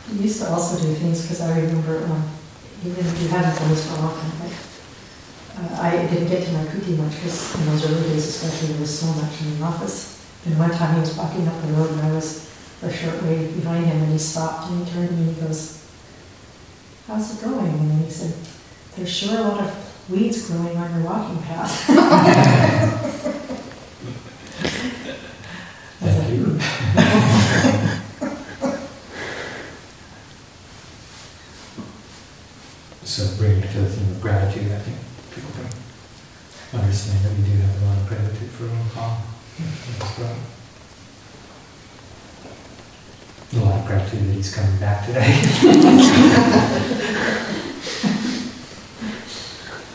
He used to also do things, because I remember, even if he hadn't done this for often, but I didn't get to my kuti much, because in those early days especially, there was so much in the office. And one time he was walking up the road, and I was a short way behind him, and he stopped, and he turned to me and he goes, "How's it going?" And then he said, "There's sure a lot of weeds growing on your walking path." Thank you. So bringing it to the theme of gratitude, I think people can understand that we do have a lot of gratitude for Lumpong. A lot of gratitude that he's coming back today.